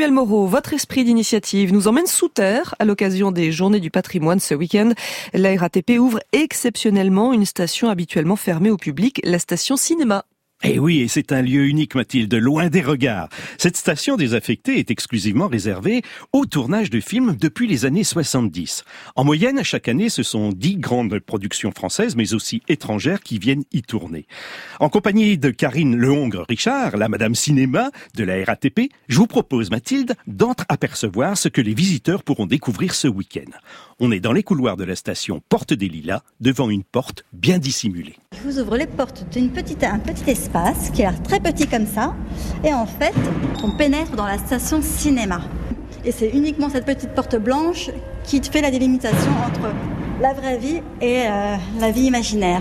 Emmanuel Moreau, votre esprit d'initiative nous emmène sous terre à l'occasion des Journées du patrimoine ce week-end. La RATP ouvre exceptionnellement une station habituellement fermée au public, la station cinéma. Eh oui, et c'est un lieu unique, Mathilde, loin des regards. Cette station désaffectée est exclusivement réservée au tournage de films depuis les années 70. En moyenne, chaque année, ce sont 10 grandes productions françaises, mais aussi étrangères, qui viennent y tourner. En compagnie de Karine Lehongre-Richard, la Madame Cinéma de la RATP, je vous propose, Mathilde, d'entre-apercevoir ce que les visiteurs pourront découvrir ce week-end. On est dans les couloirs de la station Porte des Lilas, devant une porte bien dissimulée. Je vous ouvre les portes d'un petit espace qui a l'air très petit comme ça. Et en fait, on pénètre dans la station cinéma. Et c'est uniquement cette petite porte blanche qui fait la délimitation entre la vraie vie et la vie imaginaire.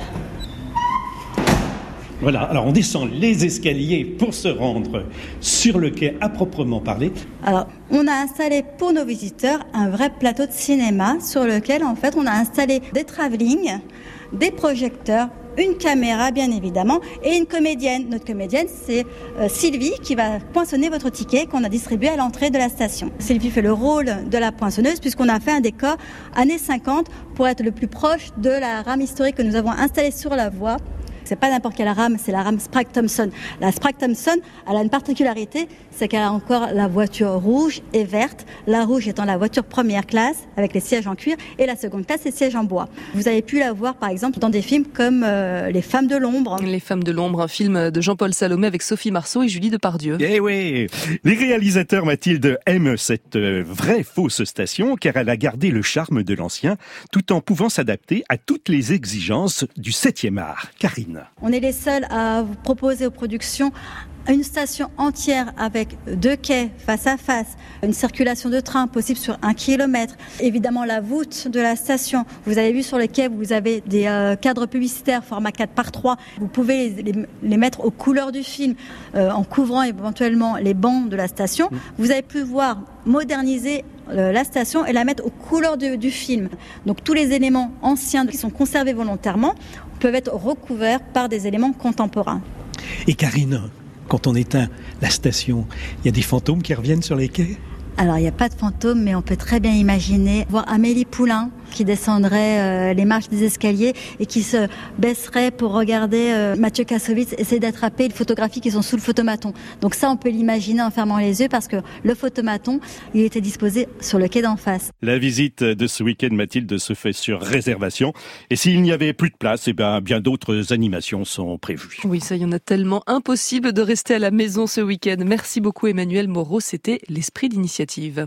Voilà, alors on descend les escaliers pour se rendre sur le quai à proprement parler. Alors, on a installé pour nos visiteurs un vrai plateau de cinéma sur lequel, en fait, on a installé des travelling, des projecteurs, une caméra bien évidemment et une comédienne. Notre comédienne, c'est Sylvie qui va poinçonner votre ticket qu'on a distribué à l'entrée de la station. Sylvie fait le rôle de la poinçonneuse puisqu'on a fait un décor années 50 pour être le plus proche de la rame historique que nous avons installée sur la voie. C'est pas n'importe quelle rame, c'est la rame Sprague-Thompson. La Sprague-Thompson, elle a une particularité, c'est qu'elle a encore la voiture rouge et verte. La rouge étant la voiture première classe, avec les sièges en cuir, et la seconde classe, les sièges en bois. Vous avez pu la voir, par exemple, dans des films comme Les Femmes de l'ombre. Les Femmes de l'ombre, un film de Jean-Paul Salomé avec Sophie Marceau et Julie Depardieu. Eh oui, les réalisateurs, Mathilde, aiment cette vraie fausse station, car elle a gardé le charme de l'ancien, tout en pouvant s'adapter à toutes les exigences du 7e art. Karine. On est les seuls à vous proposer aux productions une station entière avec 2 quais face à face, une circulation de train possible sur 1 kilomètre. Évidemment, la voûte de la station. Vous avez vu sur les quais, vous avez des cadres publicitaires format 4x3. Vous pouvez les mettre aux couleurs du film en couvrant éventuellement les bancs de la station. Vous allez pouvoir moderniser la station et la mettre aux couleurs du film. Donc tous les éléments anciens qui sont conservés volontairement peuvent être recouverts par des éléments contemporains. Et Karine, quand on éteint la station, il y a des fantômes qui reviennent sur les quais ? Alors, il n'y a pas de fantômes, mais on peut très bien imaginer voir Amélie Poulain qui descendrait les marches des escaliers et qui se baisserait pour regarder Mathieu Kassovitz essayer d'attraper les photographies qui sont sous le photomaton. Donc ça, on peut l'imaginer en fermant les yeux parce que le photomaton, il était disposé sur le quai d'en face. La visite de ce week-end, Mathilde, se fait sur réservation. Et s'il n'y avait plus de place, bien d'autres animations sont prévues. Oui, ça y en a tellement, impossible de rester à la maison ce week-end. Merci beaucoup Emmanuel Moreau, c'était l'esprit d'initiative.